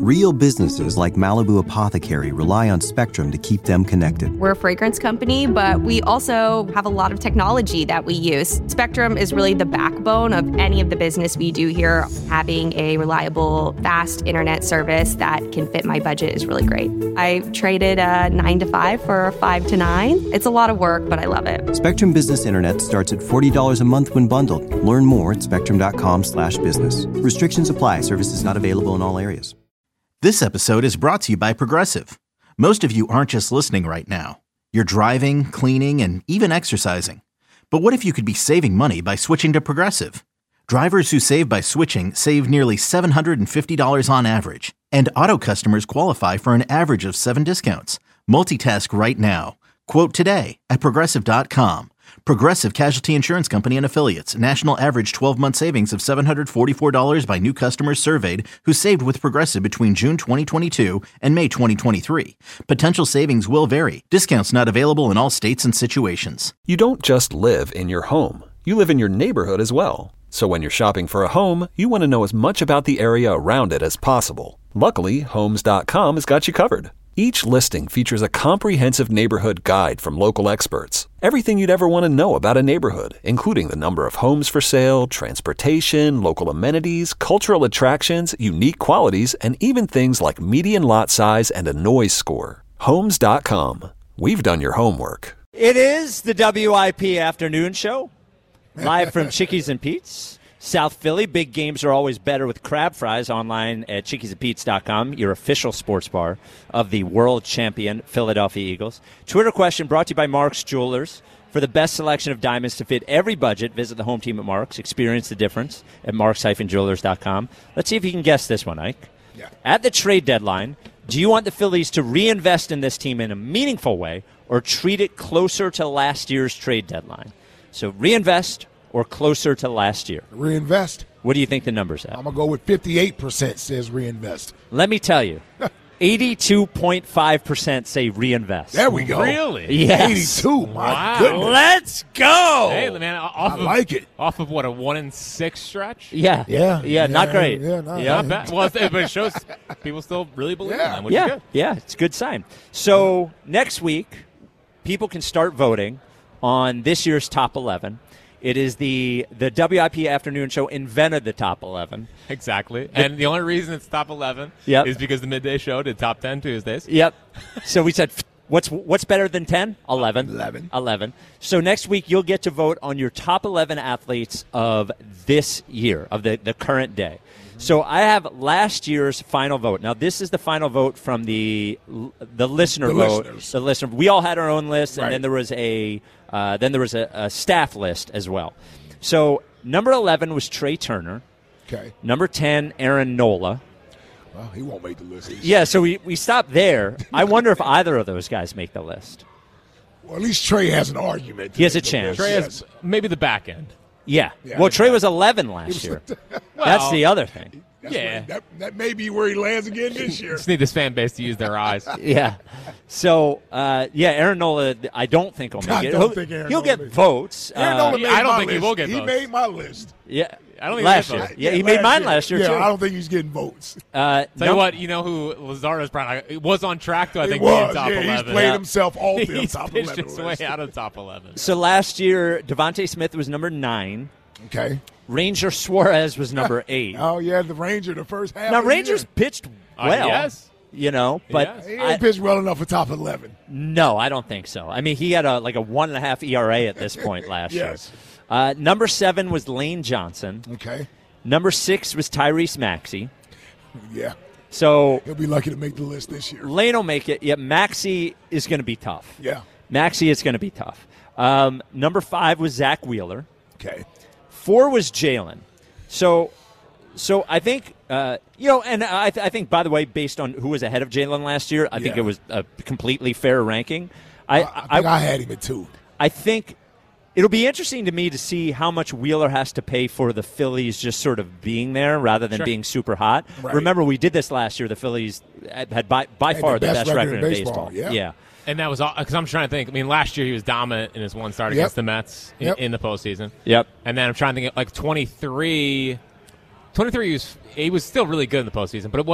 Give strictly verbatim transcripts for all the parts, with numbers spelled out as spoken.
Real businesses like Malibu Apothecary rely on Spectrum to keep them connected. We're a fragrance company, but we also have a lot of technology that we use. Spectrum is really the backbone of any of the business we do here. Having a reliable, fast internet service that can fit my budget is really great. I traded a nine to five for a five to nine. It's a lot of work, but I love it. Spectrum Business Internet starts at forty dollars a month when bundled. Learn more at spectrum.com slash business. Restrictions apply. Services not available in all areas. This episode is brought to you by Progressive. Most of you aren't just listening right now. You're driving, cleaning, and even exercising. But what if you could be saving money by switching to Progressive? Drivers who save by switching save nearly seven hundred fifty dollars on average. And auto customers qualify for an average of seven discounts. Multitask right now. Quote today at Progressive dot com. Progressive Casualty Insurance Company and Affiliates. National average twelve-month savings of seven hundred forty-four dollars by new customers surveyed who saved with Progressive between June twenty twenty-two and May twenty twenty-three. Potential savings will vary. Discounts not available in all states and situations. You don't just live in your home. You live in your neighborhood as well. So when you're shopping for a home, you want to know as much about the area around it as possible. Luckily, Homes dot com has got you covered. Each listing features a comprehensive neighborhood guide from local experts. Everything you'd ever want to know about a neighborhood, including the number of homes for sale, transportation, local amenities, cultural attractions, unique qualities, and even things like median lot size and a noise score. Homes dot com. We've done your homework. It is the W I P Afternoon Show, live from Chickies and Pete's, South Philly. Big games are always better with crab fries. Online at chickies and pete's dot com, your official sports bar of the world champion Philadelphia Eagles. Twitter question brought to you by Mark's Jewelers. For the best selection of diamonds to fit every budget, visit the home team at Mark's. Experience the difference at marks dash jewelers dot com. Let's see if you can guess this one, Ike. Yeah. At the trade deadline, do you want the Phillies to reinvest in this team in a meaningful way or treat it closer to last year's trade deadline? So reinvest or closer to last year? Reinvest. What do you think the number's at? I'm going to go with fifty-eight percent says reinvest. Let me tell you, eighty-two point five percent say reinvest. There we go. Really? Yes. eighty-two, my Wow. goodness. Let's go. Hey, man, off I of, like it. Off of what, a one in six stretch? Yeah. Yeah. Yeah, not Yeah, great. yeah, not- Yeah. Not bad. Well, it's- but it shows people still really believe Yeah. in them, which is Yeah, good. yeah, it's a good sign. So next week, people can start voting on this year's top eleven. It is the the W I P Afternoon Show invented the top eleven. Exactly. And the only reason it's top eleven Yep. is because the Midday Show did top ten Tuesdays. Yep. So we said, what's what's better than ten? eleven. eleven. eleven. So next week, you'll get to vote on your top eleven athletes of this year, of the, the current day. So I have last year's final vote. Now, this is the final vote from the the listener The vote. listeners. The listener. We all had our own list, and Right. then there was a uh, then there was a, a staff list as well. So number eleven was Trey Turner. Okay. Number ten, Aaron Nola. Well, he won't make the list. Yeah, so we, we stopped there. I wonder if either of those guys make the list. Well, at least Trey has an argument. to He has make a the chance. list. Trey Yes. has maybe the back end. Yeah. Yeah, well, I Trey think was eleven last year. That's Well, the other thing. That's Yeah. where- that, that may be where he lands again this year. Just need this fan base to use their eyes. Yeah. So, uh, yeah, Aaron Nola, I don't think will make I it. don't he'll think Aaron he'll Nola get makes it. votes. Aaron Uh, Nola made I don't my think he list. will get He votes. made my list. yeah. I don't think last he'll year. get votes. Yeah, he Yeah, made mine year. last year, yeah, too. I don't think he's getting votes. Uh, Tell num- you what, you know who Lazardo's probably it was on track to, I He think, be in was. top Yeah, he's eleven. played Yeah. himself all the He's top pitched eleven his way list. out of top eleven. So last year, Devontae Smith was number nine. Okay. Ranger Suarez was number eight. Oh, yeah, the Ranger, the first half Now, of the Rangers year. pitched Uh, well. yes. You know, but Yes. He I, ain't pitched well enough for top eleven. no, I don't think so. I mean, he had a like a one and a half E R A at this point last Yes. year. Uh, number seven was Lane Johnson. Okay. Number six was Tyrese Maxey. Yeah. So He'll be lucky to make the list this year. Lane will make it. Yeah, Maxey is going to be tough. Yeah. Maxey is going to be tough. Um, number five was Zach Wheeler. Okay. Four was Jalen. So, so I think uh, you know, and I, th- I think by the way, based on who was ahead of Jalen last year, I think Yeah. it was a completely fair ranking. I, I, I think I, had him at two. I think it'll be interesting to me to see how much Wheeler has to pay for the Phillies just sort of being there rather than Sure. being super hot. Right. Remember, we did this last year. The Phillies had by, by Had far the the best best record record in in baseball, baseball. yeah. And that was because I'm trying to think. I mean, last year he was dominant in his one start Yep. against the Mets in, Yep. in the postseason. Yep. And then I'm trying to think, like twenty-three, twenty-three he was, he was still really good in the postseason, but it wasn't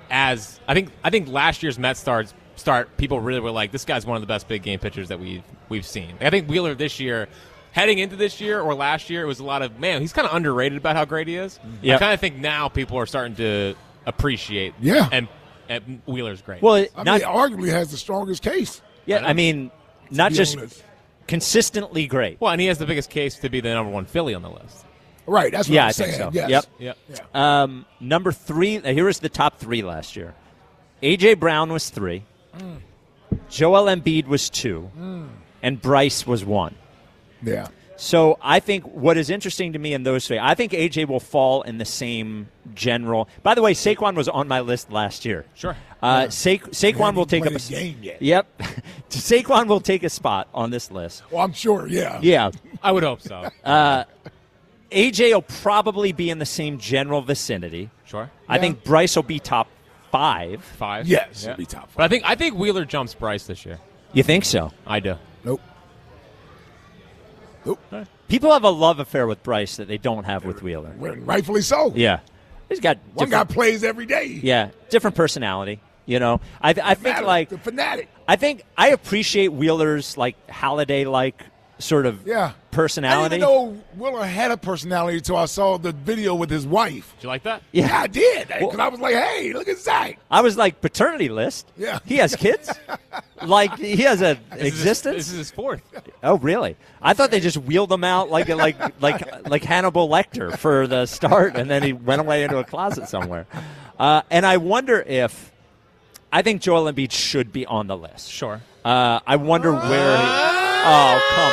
as I think I think last year's Mets starts start people really were like, this guy's one of the best big game pitchers that we've we've seen. I think Wheeler this year, heading into this year or last year, it was a lot of man. He's kind of underrated about how great he is. Yep. I kind of think now people are starting to appreciate. Yeah, and, and Wheeler's great. Well, it, I not, mean, arguably has the strongest case. Yeah, I, I mean, not just honest. consistently great. Well, and he has the biggest case to be the number one Philly on the list. Right, that's what yeah, I'm I saying. think so. Yes. Yep. Yep. Yeah. Um, number three, uh, here is the top three last year. A J. Brown was three. Mm. Joel Embiid was two. Mm. And Bryce was one. Yeah. So I think what is interesting to me in those three, I think A J will fall in the same general. By the way, Saquon was on my list last year. Sure. Uh, yeah. Sa- Saquon will take up a game yet. Yep. Saquon will take a spot on this list. Well, I'm sure, yeah. Yeah. I would hope so. Uh, A J will probably be in the same general vicinity. Sure. I Yeah. think Bryce will be top five. Five. Yes, Yeah. it'll be top five. But I think I think Wheeler jumps Bryce this year. You think so? I do. Nope. Nope. People have a love affair with Bryce that they don't have with Wheeler. Well, rightfully so. Yeah. He's got One guy different, plays every day. yeah, different personality. You know, I I think Fanatic, like the fanatic. I think I appreciate Wheeler's like Holiday like sort of Yeah. personality. I didn't even know Wheeler had a personality until I saw the video with his wife. Did you like that? Yeah. Yeah, I did. Because Well- I was like, hey, look at Zach. I was like paternity list. Yeah. He has kids? Like he has a This is his- existence? This is his fourth. Oh, really? I thought they just wheeled him out like like like like Hannibal Lecter for the start, and then he went away into a closet somewhere. Uh, and I wonder if I think Joel Embiid should be on the list. Sure. Uh, I wonder where. He, oh, come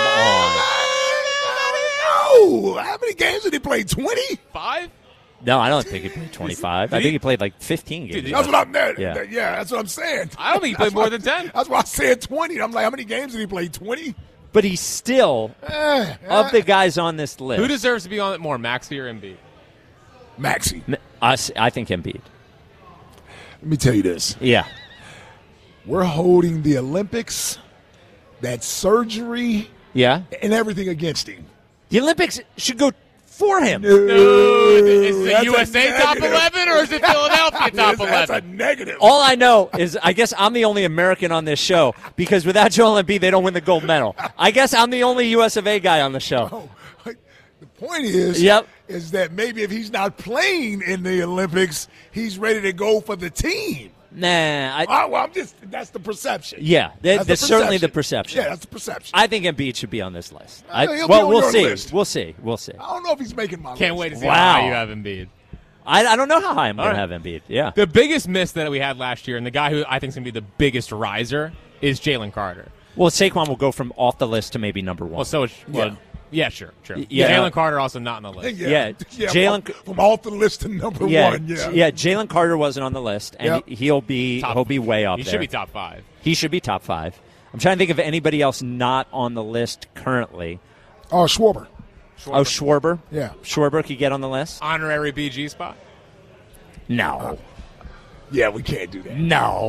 No. How many games did he play? twenty? Five? on! No, I don't think he played twenty-five. I think he played like fifteen games. Dude, That's what I'm there. Yeah. Yeah. that's what I'm saying. I don't think he played That's more why- than ten. That's why I said twenty. I'm like, how many games did he play? twenty? But he's still Eh, of eh. the guys on this list. Who deserves to be on it more, Maxey or Embiid? Maxey. I, I think Embiid. Let me tell you this. Yeah. We're holding the Olympics, that surgery, Yeah. and everything against him. The Olympics should go for him. Dude, is it That's U S A a top negative. eleven or is it Philadelphia top That's a eleven? negative. All I know is I guess I'm the only American on this show because without Joel Embiid, they don't win the gold medal. I guess I'm the only U S of A guy on the show. Oh, the point is, Yep. is that maybe if he's not playing in the Olympics, he's ready to go for the team. Nah, I, Oh, well, I'm just that's the perception. yeah, that, That's that's, the certainly the perception. perception. Yeah, that's the perception. I think Embiid should be on this list. I, he'll be well, on we'll your see. list. We'll see. We'll see. I don't know if he's making my Can't list. wait to see Wow. how high you have Embiid. I, I don't know how high I'm going All to right. have Embiid. Yeah. The biggest miss that we had last year, and the guy who I think is going to be the biggest riser, is Jalen Carter. Well, Saquon will go from off the list to maybe number one. Well, so is, well, yeah, sure, sure. Yeah. Jalen Carter also not on the list. Yeah, Jalen- from, from off the list to number yeah, one. Yeah, yeah. Jalen Carter wasn't on the list, and Yep. he'll be Top- he'll be way up He there. should be top five. He should be top five. I'm trying to think of anybody else not on the list currently. Oh, Schwarber. Oh, Schwarber. Yeah. Schwarber could get on the list. Honorary B G spot. No, Yeah, we can't do that. no.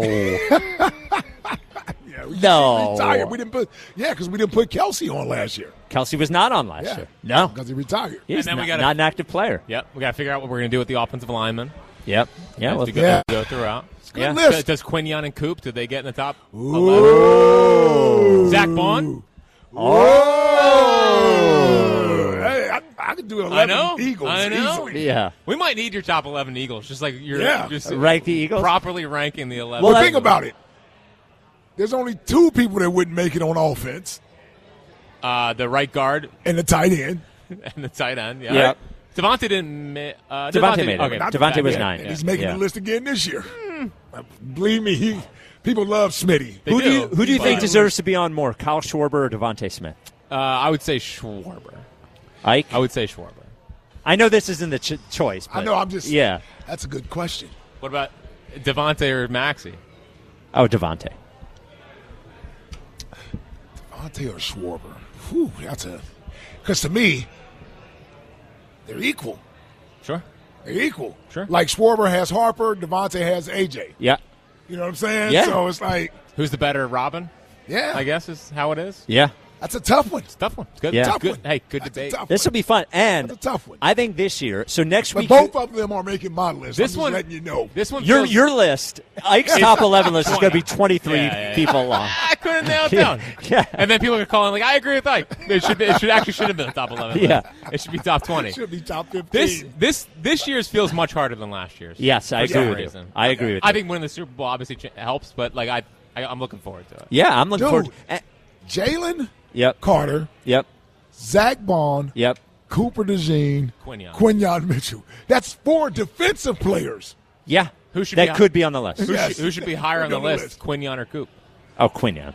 Yeah, we No. retired. We didn't put. Yeah, because we didn't put Kelsey on last year. Kelsey was not on last Yeah, year. No, because he retired. he's And then we not, gotta- not an active player. Yep, we got to figure out what we're going to do with the offensive linemen. Yep. Yeah. As Well, we go, Yeah. go throughout. Good Yeah. list. Does, does Quinion and Coop, did they get in the top Ooh. eleven? Zach Bond? Oh, hey, I, I could do I eleven know. Eagles I know. easily. yeah. We might need your top eleven Eagles, just like you're Yeah. just Rank the Eagles. properly ranking the eleven. Well, Well, think that- about it. There's only two people that wouldn't make it on offense, Uh, the right guard and the tight end. and the tight end. Yeah. Yep. Devontae didn't. Ma- uh, Devontae made it. Okay. Not Devontae was yeah, nine. and he's making Yeah. the list again this year. Believe me, he, people love Smitty. They Who do you do. who do you think But- deserves to be on more, Kyle Schwarber or Devontae Smith? Uh, I would say Schwarber. Ike. I would say Schwarber. I know this isn't the ch- choice. I but- know. I'm just. Yeah. That's a good question. What about Devontae or Maxey? Oh, Devontae. Devontae or Schwarber? Whew, that's a. Because to me, they're equal. Sure. They're equal. Sure. Like Schwarber has Harper, Devontae has A J. Yeah. You know what I'm saying? Yeah. So it's like, Who's the better Robin? yeah. I guess is how it is. Yeah. That's a tough one. It's a tough one. It's good. Yeah. Tough good. one. Hey, good That's a debate. tough This one. will be fun. And That's a tough one. I think this year, so next But week. both of them are making my list. This I'm just one- letting you know. This one Your feels- your list, Ike's top eleven list is going to be twenty-three Yeah, yeah, yeah. people long. I couldn't nail it down. Yeah. And then people are calling like, I agree with Ike. It should be, it should actually should have been a top eleven. Yeah. list. It should be top twenty. Should be top fifteen. This this this year's feels much harder than last year's. Yes, I For agree some with you. reason. I agree with I you. think winning the Super Bowl obviously ch- helps, but like I, I I'm looking forward to it. Yeah, I'm looking Dude. forward. eh, Jalen Yep. Carter, Yep. Zach Bond, Yep. Cooper DeJean, Quinyon. Quinyon Mitchell. That's four defensive players. Yeah. Who should that be- could be on the list. Who, Yes. should, who should be higher on the On the list, list. Quinyon or Coop? Oh, Quinyon.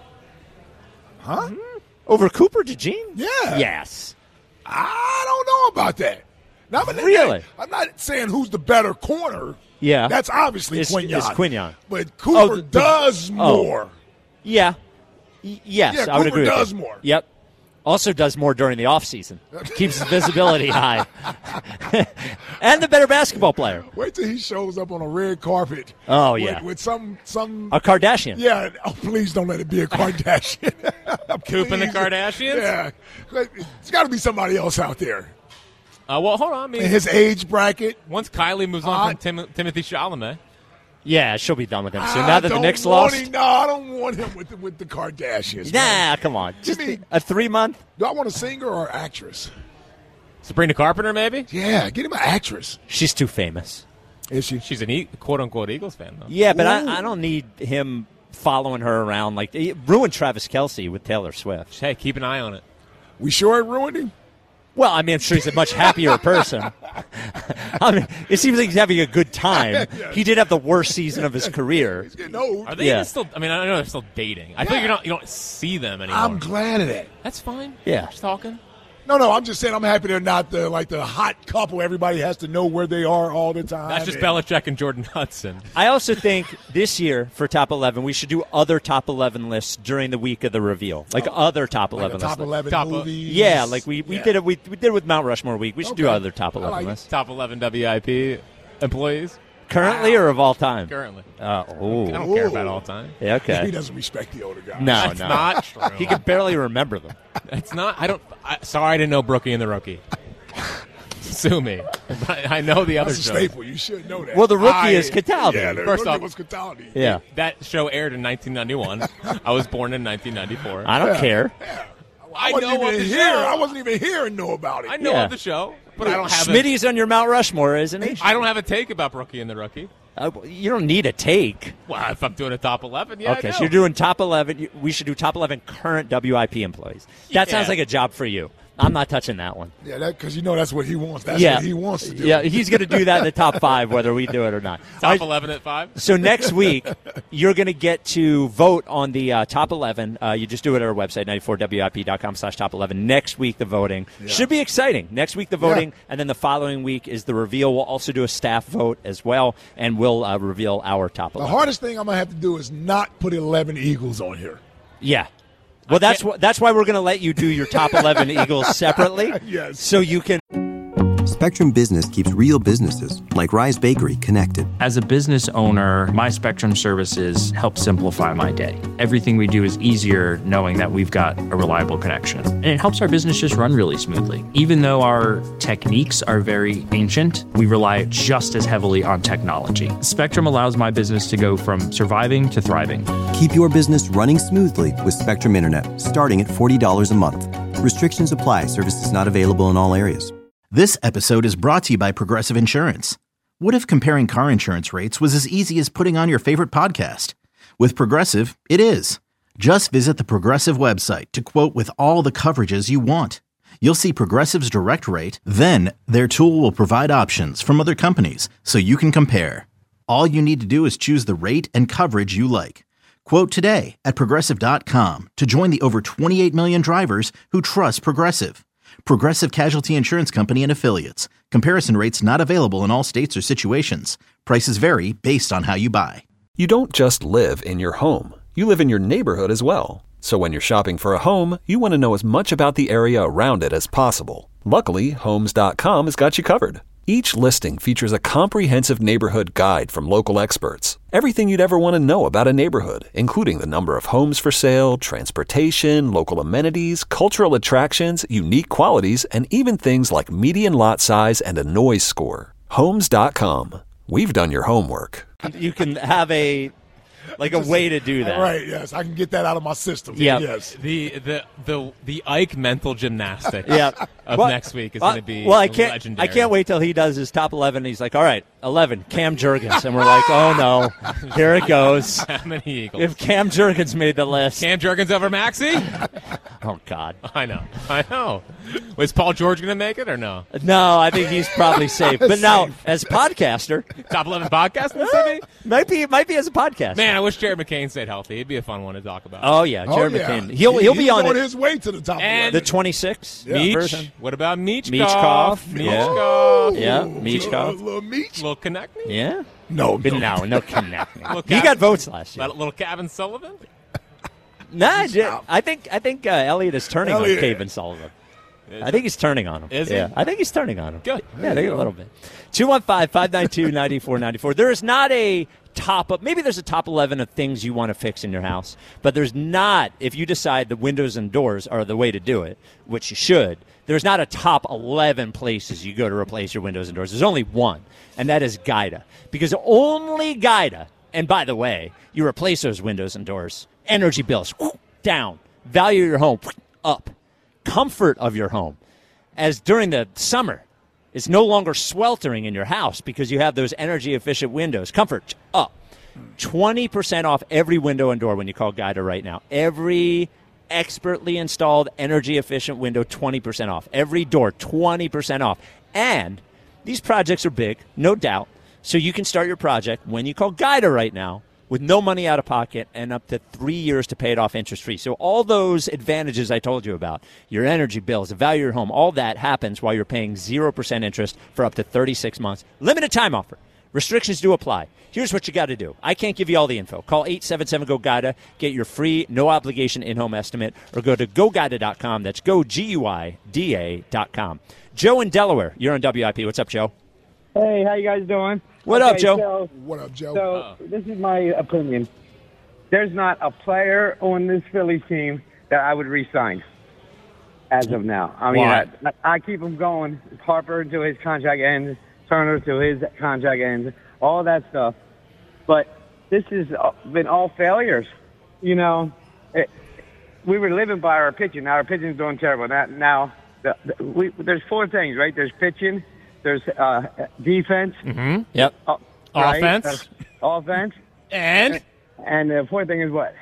Huh? Over Cooper DeJean? Yeah. Yes. I don't know about that. Now, but Really? I'm not saying who's the better corner. Yeah. That's obviously It's- Quinyon. it's Quinyon. But Cooper Oh, the- the- does oh. more. Yeah. Y- yes, Yeah, I would Cooper agree does with you. more. Yep. Also does more during the offseason. Keeps his visibility high. And the better basketball player. Wait till he shows up on a red carpet. Oh, with- yeah. With some some. A Kardashian. Yeah. Oh, please don't let it be a Kardashian. Coop and the Please. Kardashians? Yeah. It's got to be somebody else out there Uh, well, hold on. I mean, in his age bracket. once Kylie moves on Uh, from Tim- Timothy Chalamet, Yeah, she'll be done with him soon. I Now that the don't Knicks want lost. him- no, I don't want him with the, with the Kardashians. man. Nah, come on. Just me- a three month. Do I want a singer or actress? Sabrina Carpenter, maybe. Yeah, get him an actress. She's too famous. Is she? She's an e- quote unquote Eagles fan, though. Yeah, but Ooh. I, I don't need him following her around. Like, it ruined Travis Kelce with Taylor Swift. Hey, keep an eye on it. We sure it ruined him? Well, I mean, I'm sure he's a much happier person. I mean, it seems like he's having a good time. He did have the worst season of his career. He's getting old. Are they Yeah. even still? I mean, I know they're still dating. I feel like you're not. You don't see them anymore. I'm glad of that. That's fine. Yeah. Just talking. No, no, I'm just saying I'm happy they're not the like the hot couple. Everybody has to know where they are all the time. That's just And- Belichick and Jordan Hudson. I also think this year for top eleven, we should do other top eleven lists during the week of the reveal, like other top like eleven the top lists. eleven Top- movies. Yeah, like we, we Yeah. did it. We, we did it with Mount Rushmore week. We should do Okay. other top I eleven like it. lists Top eleven W I P employees currently or of all time. currently. Uh, I oh, don't care about Ooh. all time. yeah, He okay. doesn't respect the older guys. No, That's no, not true. he could barely remember them. It's not. I don't. I, sorry, I didn't know Brookie and the Rookie. Sue me. I, I know the other That's a show. staple. You should know that. Well, the rookie I- is Cataldi. Yeah, the First rookie off- was Cataldi. Yeah, That show aired in nineteen ninety-one. I was born in nineteen ninety-four. I don't Yeah. care. I wasn't know of even the here. show. I wasn't even here and know about it. I know Yeah. of the show, but I don't have. A, Smitty's on your Mount Rushmore, isn't he? I don't have a take about Brookie and the Rookie. Uh, you don't need a take. Well, if I'm doing a top eleven, yeah. I Okay, do. so you're doing top eleven. You- We should do top eleven current W I P employees. That Yeah. sounds like a job for you. I'm not touching that one. Yeah, that because you know that's what he wants. That's yeah, what he wants to do. Yeah, he's going to do that in the top five, whether we do it or not. All top right, eleven at five. so next week, you're going to get to vote on the uh, top eleven. Uh, you just do it at our website, ninety-four W I P dot com slash top eleven. Next week, the voting. Should be exciting. Next week, the voting, Yeah. and then the following week is the reveal. We'll also do a staff vote as well, and we'll uh, reveal our top The eleven. hardest thing I'm gonna have to do is not put eleven Eagles on here. Yeah. Well, that's wh- that's why we're going to let you do your top eleven Eagles separately. Yes. So you can. Spectrum Business keeps real businesses, like Rise Bakery, connected. As a business owner, my Spectrum services help simplify my day. Everything we do is easier knowing that we've got a reliable connection. And it helps our business just run really smoothly. Even though our techniques are very ancient, we rely just as heavily on technology. Spectrum allows my business to go from surviving to thriving. Keep your business running smoothly with Spectrum Internet, starting at forty dollars a month. Restrictions apply. Services not available in all areas. This episode is brought to you by Progressive Insurance. What if comparing car insurance rates was as easy as putting on your favorite podcast? With Progressive, it is. Just visit the Progressive website to quote with all the coverages you want. You'll see Progressive's direct rate, then their tool will provide options from other companies so you can compare. All you need to do is choose the rate and coverage you like. Quote today at Progressive dot com to join the over twenty-eight million drivers who trust Progressive. Progressive Casualty Insurance Company and Affiliates. Comparison rates not available in all states or situations. Prices vary based on how you buy. You don't just live in your home. You live in your neighborhood as well. So when you're shopping for a home, you want to know as much about the area around it as possible. Luckily, Homes dot com has got you covered. Each listing features a comprehensive neighborhood guide from local experts. Everything you'd ever want to know about a neighborhood, including the number of homes for sale, transportation, local amenities, cultural attractions, unique qualities, and even things like median lot size and a noise score. Homes dot com. We've done your homework. You can have a like a way to do that. Right, yes. I can get that out of my system. Yeah. Yes. The the the the Ike mental gymnastics Yeah. of Well, next week is well, going to be well, I can't, legendary. I can't wait till he does his top eleven. He's like, all right, eleven, Cam Jurgens. And we're like, oh, no, here it goes. How many Eagles? If Cam Jurgens made the list. Cam Jurgens over Maxey? Oh, God. I know. I know. Was Paul George going to make it or no? No, I think he's probably safe. But now, as podcaster. Top eleven podcast in the city? Might be, might be as a podcast. Man, I wish Jared McCain stayed healthy. It'd be a fun one to talk about. Oh, yeah, Jared oh, yeah. McCain. He'll, He- he'll be he's on on it. his way to the top And- The twenty-six Meech. version. What about Meechkoff? Meechkoff. Meechkoff. Yeah, Uh, Meechkoff. little Meech? Little connect me? Yeah. No, But no. no, no connecting. Little He Cap- got votes last year. Little, little Kevin Sullivan? Nah, j- I think I think uh, Elliott is turning Elliott. on Caven Sullivan. Is I think he's turning on him. Is he? yeah, I think he's turning on him. Good. Yeah, I think a little bit. two one five, five nine two, nine four nine four. There is not a top up. Maybe there's a top eleven of things you want to fix in your house, but there's not, if you decide the windows and doors are the way to do it, which you should, there's not a top eleven places you go to replace your windows and doors. There's only one, and that is Guida. Because only Guida, and by the way, you replace those windows and doors, energy bills whoo, down, value of your home whoo, up, comfort of your home. As during the summer, it's no longer sweltering in your house because you have those energy-efficient windows. Comfort up. twenty percent off every window and door when you call Guida right now. Every expertly installed energy-efficient window, twenty percent off. Every door, twenty percent off. And these projects are big, no doubt, so you can start your project when you call Guida right now with no money out of pocket and up to three years to pay it off interest-free. So all those advantages I told you about, your energy bills, the value of your home, all that happens while you're paying zero percent interest for up to thirty-six months. Limited time offer. Restrictions do apply. Here's what you got to do. I can't give you all the info. Call eight seven seven, G O, GUIDA. Get your free, no-obligation in-home estimate, or go to go guida dot com. That's go, G U I D A dot com. Joe in Delaware, you're on W I P. What's up, Joe? Hey, how you guys doing? What okay, up, Joe? So, What up, Joe? so this is my opinion. There's not a player on this Phillies team that I would re-sign as of now. I mean, Why? I, I keep him going. Harper until his contract ends, Turner until his contract ends, all that stuff. But this has been all failures. You know, it, we were living by our pitching. Now our pitching's doing terrible. Now, now the, the, we, there's four things, right? There's pitching, there's uh, defense, Mm-hmm. Yep. uh, right? Offense. Uh, offense. And And the fourth thing is what?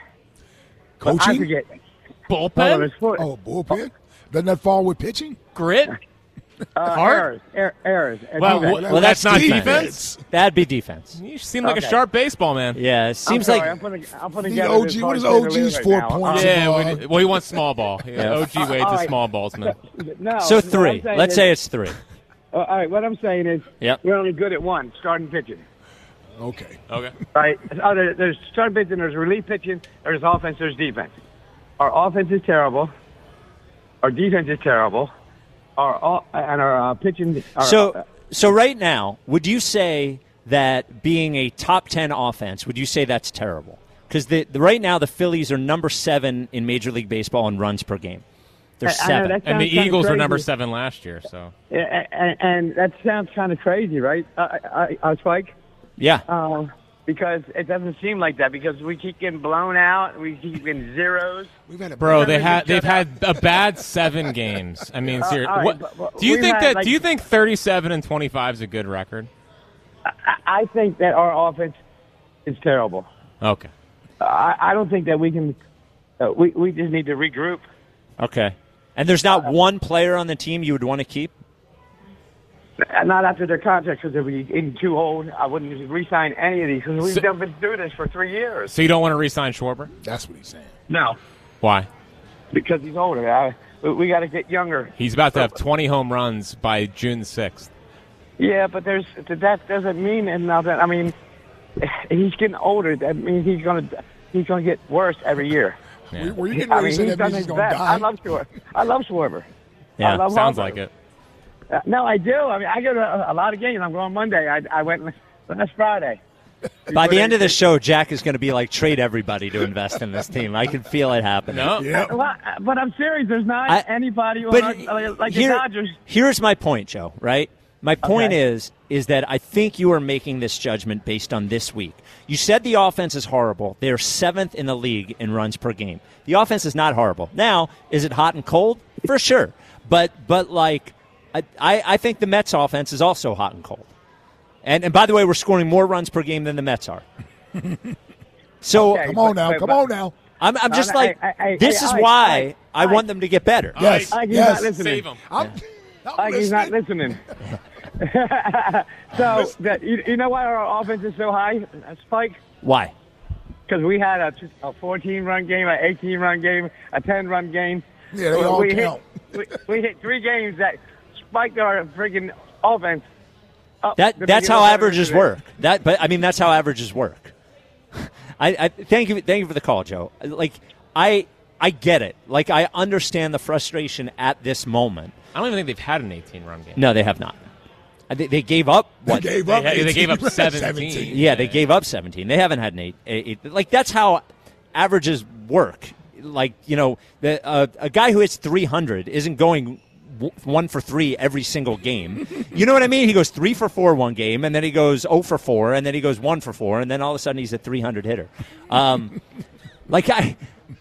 I Coaching? forget. Oh, bullpen? there's four. Oh, bullpen? Doesn't that fall with pitching? Grit? uh, Heart? errors. Er, errors. and Well, defense. well, that's not defense. defense. That'd be defense. You seem like Okay. a sharp baseball man. Yeah, it I'm see's sorry, like I'm putting, I'm putting Need together O G. this What is hard O G's schedule right four now. points? Um, Yeah, Uh, we, well, he wants small ball. Yeah, O G Wade's All a right. small ballsman. No. so what three. I'm saying Let's is- say it's three. Uh, all right, what I'm saying is Yep. we're only good at one, starting pitching. Okay. Okay. Right? Oh, there, there's starting pitching, there's relief pitching, there's offense, there's defense. Our offense is terrible. Our defense is terrible. Our o- and our uh, pitching. Our, So, so right now, would you say that being a top ten offense, would you say that's terrible? Because the, the, right now the Phillies are number seven in Major League Baseball in runs per game. They're I- I know seven. that And the sounds kinda Eagles were crazy. number seven last year, so. Yeah, and, and that sounds kind of crazy, right? Uh, I, I, Spike? yeah. Um, because it doesn't seem like that. Because we keep getting blown out, we keep getting zeros. We've had a Bro, they Remember had you they've said had a bad seven games. I mean, Uh, seriously, all right, what but- but do you we've think had, that? like- Do you think thirty-seven and twenty-five is a good record? I, I think that our offense is terrible. Okay. I, I don't think that we can. Uh, we we just need to regroup. Okay. And there's not one player on the team you would want to keep? Not after their contract, because they'll be getting too old. I wouldn't re-sign any of these because we've So- done been doing this for three years. So you don't want to re-sign Schwarber? That's what he's saying. No, Why? because he's older. I, we- we got to get younger. He's about to have twenty home runs by June sixth. Yeah, but there's that doesn't mean nothing. I mean, he's getting older. That means he's gonna he's gonna get worse every year. Yeah. Were, were you getting I ready mean, to say he's that done means he's his going to best. I die? love Schwarber. I love Schwarber. Yeah, I love Sounds Harper. like it. Uh, no, I do. I mean, I go to a, a lot of games. I'm going Monday. I, I went last Friday. By the end of the show, Jack is going to be like, trade everybody to invest in this team. I can feel it happening. No. Yeah. Well, but I'm serious. There's not I- anybody But on our, like here- the Dodgers. Here's my point, Joe, right? My point Okay. is is that I think you are making this judgment based on this week. You said the offense is horrible. They're seventh in the league in runs per game. The offense is not horrible. Now, is it hot and cold? For sure. But, but like, I, I I think the Mets offense is also hot and cold. And, and by the way, we're scoring more runs per game than the Mets are. So Okay. Come on now. But- Come but- on now. I'm, I'm just I- like, I- I- this I- is I- why I, I- want them to get better. Yes. Like, he's yes. not listening. Save him. I'm, I'm Like he's not listening. listening. so that you, you know why our offense is so high, uh, Spike? Why? Because we had a, a fourteen-run game, an eighteen-run game, a ten-run game. Yeah, they all we count. Hit, we, we hit three games that spiked our freaking offense. up That to that's be how able to averages do it. work. That, but I mean, that's how averages work. I, I thank you, thank you for the call, Joe. Like, I I get it. Like, I understand the frustration at this moment. I don't even think they've had an eighteen-run game. No, they have not. I think They gave up what? They gave They, up. had- they gave up eighteen. seventeen. Yeah, they gave up seventeen. They haven't had an eight. eight, eight like, that's how averages work. Like, you know, the, uh, a guy who hits three hundred isn't going w- one for three every single game. You know what I mean? He goes three for four one game, and then he goes zero for four, and then he goes one for four, and then all of a sudden he's a three hundred hitter. Um, like, I,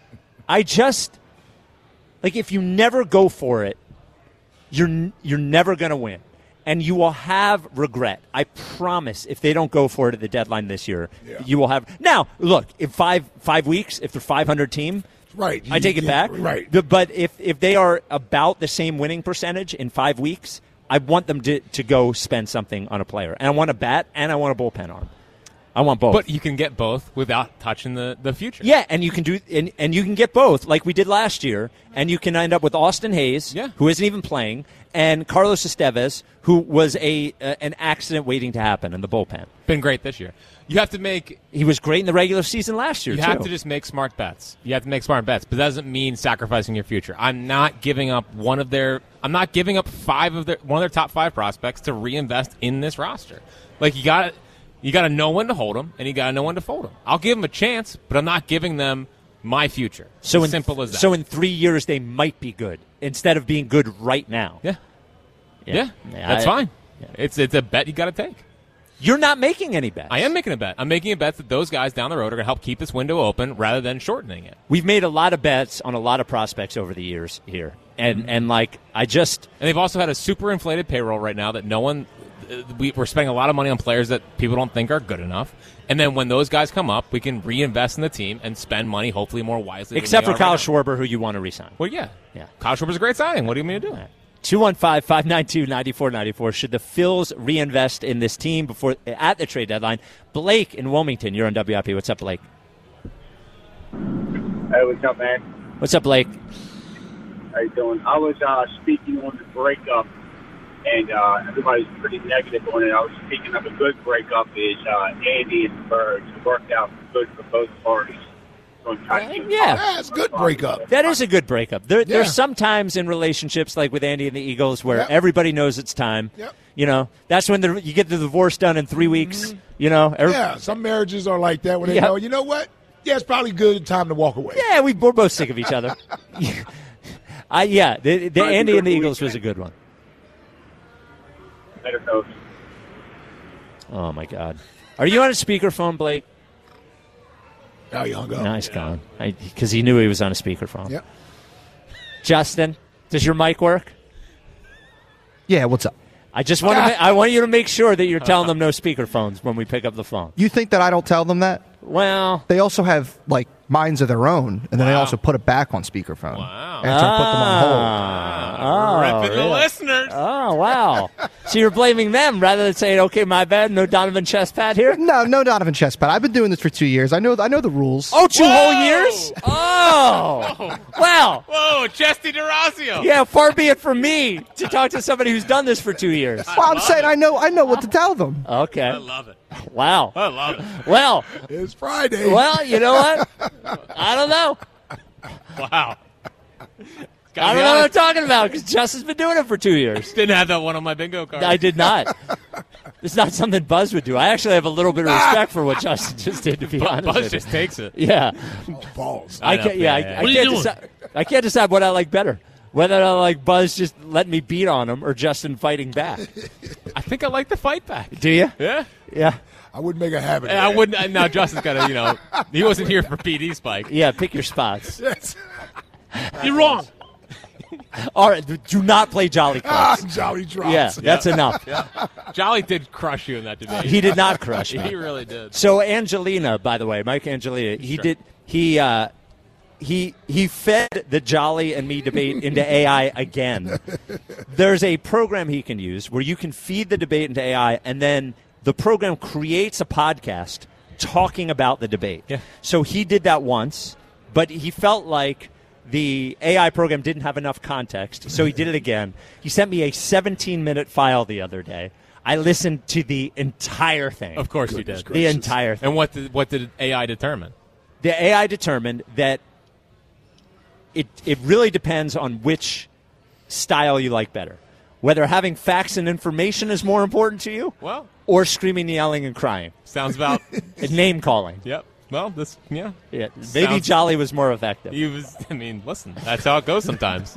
I just, like, if you never go for it, you're you're never going to win. And you will have regret. I promise if they don't go for it at the deadline this year, Yeah. you will have. Now, look, in five five weeks, if they're five hundred team, Right. I take it Yeah, back. right. The- But if, if they are about the same winning percentage in five weeks, I want them to, to go spend something on a player. And I want a bat and I want a bullpen arm. I want both. But you can get both without touching the, the future. Yeah, and you can do and, and you can get both like we did last year, and you can end up with Austin Hayes, Yeah. who isn't even playing, and Carlos Estevez, who was a uh, an accident waiting to happen in the bullpen. Been great this year. You have to make He was great in the regular season last year You too. have to just make smart bets. You have to make smart bets, but that doesn't mean sacrificing your future. I'm not giving up one of their. I'm not giving up five of their one of their top five prospects to reinvest in this roster. Like you got, you got to know when to hold them, and you got to know when to fold them. I'll give them a chance, but I'm not giving them my future. so as in, simple as that. So in three years they might be good instead of being good right now. yeah, Yeah, yeah, Yeah, that's I- fine. yeah. It's it's a bet you got to take. You're not making any bets. I am making a bet. I'm making a bet that those guys down the road are going to help keep this window open rather than shortening it. We've made a lot of bets on a lot of prospects over the years here, and Mm-hmm. and like I just And they've also had a super inflated payroll right now that no one. uh, We, we're spending a lot of money on players that people don't think are good enough. And then when those guys come up, we can reinvest in the team and spend money hopefully more wisely. than except they for are Kyle right now. Schwarber, who you want to resign. Well, yeah. Yeah. Kyle Schwarber's a great signing. What do you mean to do? two one five, five nine two, nine four nine four. Should the Phils reinvest in this team before at the trade deadline? Blake in Wilmington, you're on W I P. What's up, Blake? Hey, what's up, man? What's up, Blake? How you doing? I was uh, speaking on the breakup, and uh, everybody's pretty negative on it. I was speaking of a good breakup is uh, Andy and the Birds. It worked out good for both parties. So I'm trying to keep- Yeah. Yeah, it's a good breakup. That is a good breakup. There, Yeah. There's some times in relationships, like with Andy and the Eagles, where Yep. everybody knows it's time. Yep. You know, that's when the, you get the divorce done in three weeks. You know, Every- Yeah, some marriages are like that where they Yeah. go, you know what? Yeah, it's probably good time to walk away. yeah, we, we're both sick of each other. I yeah, the, the All right, Andy good and the Eagles weekend. was a good one. Better folks. Oh my God, are you on a speakerphone, Blake? Now you hung up. No, he's gone. Because he knew he was on a speakerphone. Yep. Justin, does your mic work? Yeah, what's up? I just want to. Ma- I want you to make sure that you're telling them no speakerphones when we pick up the phone. You think that I don't tell them that? Well, They also have like minds of their own, and then they Wow. also put it back on speakerphone. Wow. After I put them on hold. Ah, Repping the really? listeners. Oh, wow. So you're blaming them rather than saying, okay, my bad, no Donovan Chestpat here? No, no Donovan Chestpat. I've been doing this for two years. I know. I know the rules. Oh, two Whoa! whole years? Oh, wow. Whoa, Chesty DeRazio. Yeah, far be it from me to talk to somebody who's done this for two years. Well, I'm saying I know. I know what to tell them. Okay. I love it. Wow. I love it. Well, It's Friday. well, you know what? I don't know. Wow. This I don't know what I'm talking about because Justin's been doing it for two years. Didn't have that one on my bingo card. I did not. It's not something Buzz would do. I actually have a little bit of respect for what Justin just did, to be honest Buzz with you. just takes it. Yeah. Balls. I, I can't, know, yeah, yeah, yeah. I, I What are you can't doing? decide. I can't decide what I like better. Whether I like Buzz just letting me beat on him or Justin fighting back. I think I like the fight back. Do you? Yeah. Yeah. I wouldn't make a habit. I wouldn't. Now Justin's got to, you know, he wasn't here for P D Spike. Yeah, pick your spots. Yes. You're wrong. All right, do not play Jolly Ah, Cross. Jolly drops. Yeah, that's enough. Jolly did crush you in that debate. He did not crush me. He really did. So Angelina, by the way, Mike Angelina, he Sure. did he uh, he he fed the Jolly and me debate into A I again. There's a program he can use where you can feed the debate into A I, and then the program creates a podcast talking about the debate. Yeah. So he did that once, but he felt like the A I program didn't have enough context, so he did it again. He sent me a seventeen-minute file the other day. I listened to the entire thing. Of course you did. The entire thing. And what did, what did A I determine? The A I determined that it it really depends on which style you like better. Whether having facts and information is more important to you, Well, or screaming, yelling, and crying. sounds about. And name calling. Yep. Well, this, yeah. Yeah, maybe Sounds- Jolly was more effective. You was, I mean, listen, that's how it goes sometimes.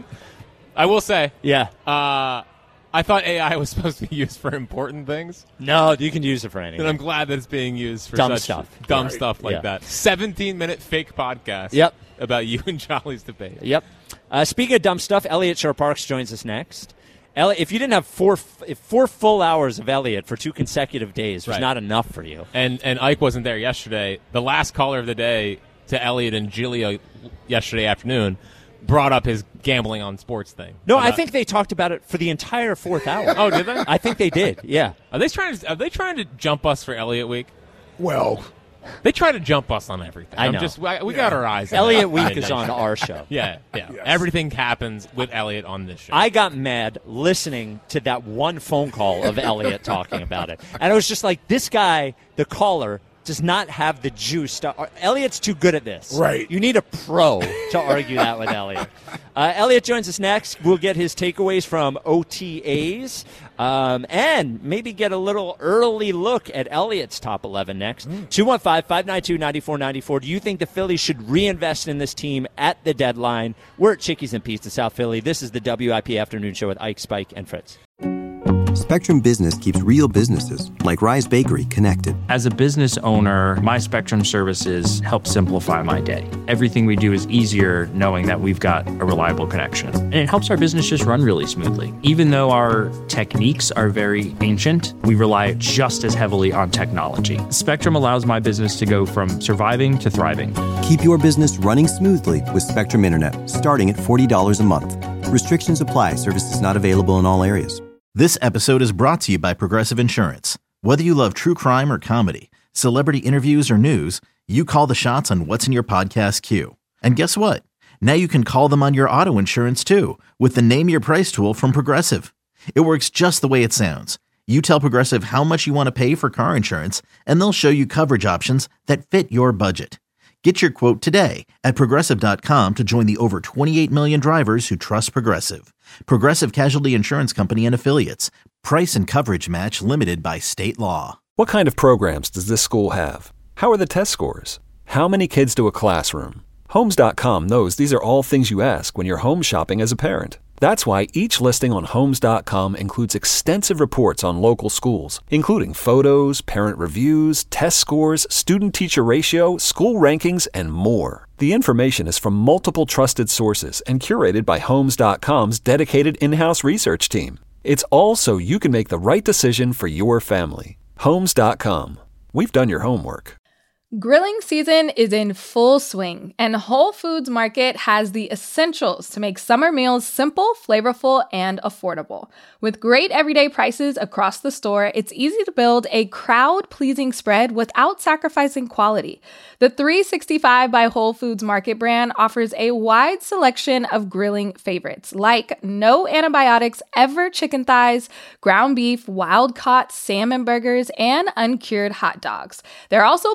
I will say, yeah. uh, I thought A I was supposed to be used for important things, No, you can use it for and anything. I'm glad that it's being used for Dumb such stuff. dumb Right. stuff like Yeah. that. seventeen-minute fake podcast Yep. about you and Jolly's debate. Yep. Uh, speaking of dumb stuff, Elliot Shore-Parks joins us next. Elliot, if you didn't have four if four full hours of Elliot for two consecutive days, was Right. not enough for you. And and Ike wasn't there yesterday. The last caller of the day to Elliot and Julia yesterday afternoon brought up his gambling on sports thing. No, I About- think they talked about it for the entire fourth hour. Oh, did they? I think they did. Yeah. Are they trying to? Are they trying to jump us for Elliot Week? Well, They try to jump us on everything. I I'm know. Just we we got our eyes. on Elliot it. Week is on our show. Yeah, yeah. Yes. Everything happens with Elliot on this show. I got mad listening to that one phone call of Elliot talking about it. And I was just like, this guy, the caller, does not have the juice. To, Elliot's too good at this. Right. You need a pro to argue that with Elliot. Uh, Elliot joins us next. We'll get his takeaways from O T As um, and maybe get a little early look at Elliot's top eleven next. two one five, five nine two, nine four nine four. Do you think the Phillies should reinvest in this team at the deadline? We're at Chickies and Pete's in South Philly. This is the W I P Afternoon Show with Ike, Spike, and Fritz. Spectrum Business keeps real businesses, like Rise Bakery, connected. As a business owner, my Spectrum services help simplify my day. Everything we do is easier knowing that we've got a reliable connection. And it helps our business just run really smoothly. Even though our techniques are very ancient, we rely just as heavily on technology. Spectrum allows my business to go from surviving to thriving. Keep your business running smoothly with Spectrum Internet, starting at forty dollars a month. Restrictions apply. Services not available in all areas. This episode is brought to you by Progressive Insurance. Whether you love true crime or comedy, celebrity interviews or news, you call the shots on what's in your podcast queue. And guess what? Now you can call them on your auto insurance too with the Name Your Price tool from Progressive. It works just the way it sounds. You tell Progressive how much you want to pay for car insurance, and they'll show you coverage options that fit your budget. Get your quote today at Progressive dot com to join the over twenty-eight million drivers who trust Progressive. Progressive Casualty Insurance Company and Affiliates. Price and coverage match limited by state law. What kind of programs does this school have? How are the test scores? How many kids do a classroom? Homes dot com knows these are all things you ask when you're home shopping as a parent. That's why each listing on Homes dot com includes extensive reports on local schools, including photos, parent reviews, test scores, student-teacher ratio, school rankings, and more. The information is from multiple trusted sources and curated by Homes dot com's dedicated in-house research team. It's all so you can make the right decision for your family. Homes dot com. We've done your homework. Grilling season is in full swing, and Whole Foods Market has the essentials to make summer meals simple, flavorful, and affordable. With great everyday prices across the store, it's easy to build a crowd-pleasing spread without sacrificing quality. The three sixty-five by Whole Foods Market brand offers a wide selection of grilling favorites, like no antibiotics ever chicken thighs, ground beef, wild-caught salmon burgers, and uncured hot dogs. There are also plenty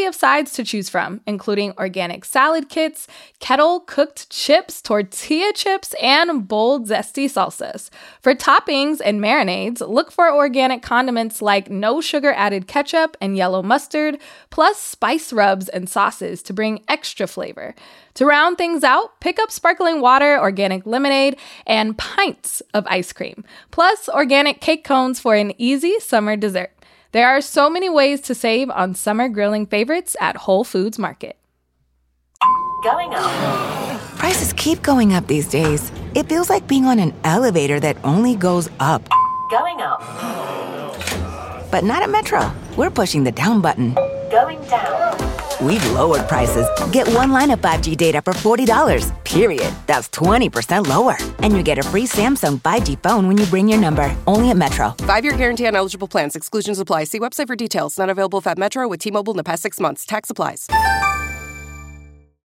variety of sides to choose from, including organic salad kits, kettle-cooked chips, tortilla chips, and bold, zesty salsas. For toppings and marinades, look for organic condiments like no sugar-added ketchup and yellow mustard, plus spice rubs and sauces to bring extra flavor. To round things out, pick up sparkling water, organic lemonade, and pints of ice cream, plus organic cake cones for an easy summer dessert. There are so many ways to save on summer grilling favorites at Whole Foods Market. Going up. Prices keep going up these days. It feels like being on an elevator that only goes up. Going up. But not at Metro. We're pushing the down button. Going down. We've lowered prices. Get one line of five G data for forty dollars, period. That's twenty percent lower. And you get a free Samsung five G phone when you bring your number. Only at Metro. Five-year guarantee on eligible plans. Exclusions apply. See website for details. Not available if at Metro with T-Mobile in the past six months. Tax applies.